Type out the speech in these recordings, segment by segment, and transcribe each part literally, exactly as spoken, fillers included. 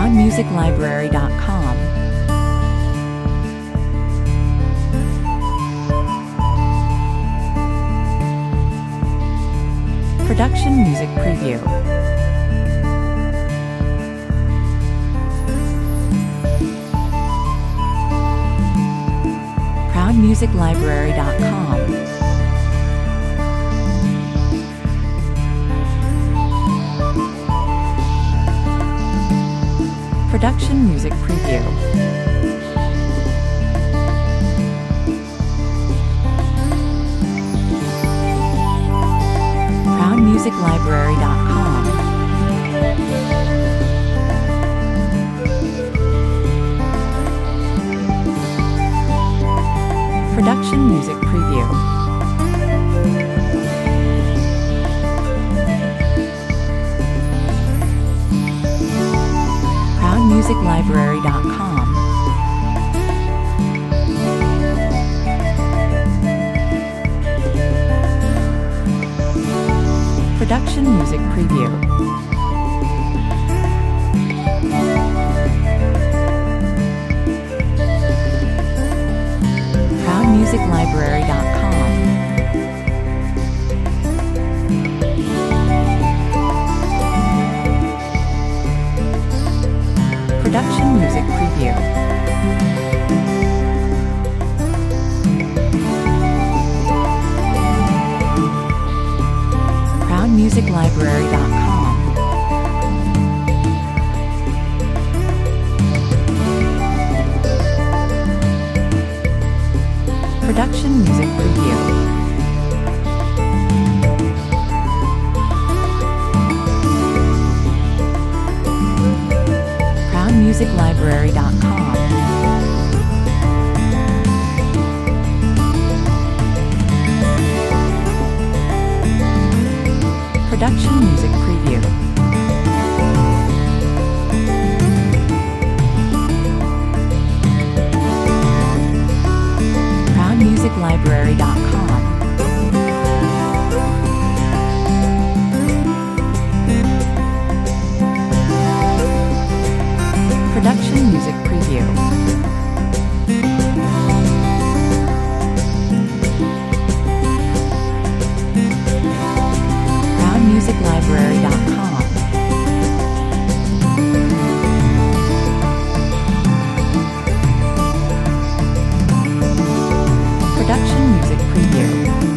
proud music library dot com. Production Music Preview. proud music library dot com. Production Music Preview. proud music library dot com. Production Music Preview. proud music library dot com. Production Music Preview. proud music library dot com. Production Music Preview. proud music library dot com. Production Music Preview. proud music library dot com. Production Music Preview. proud music library dot com. Production Music Preview. proud music library dot com. Production Music Preview.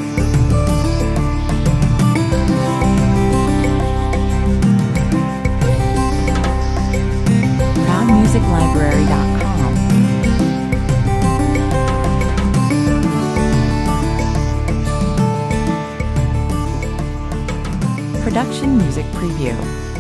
proud music library dot com. Production Music Preview.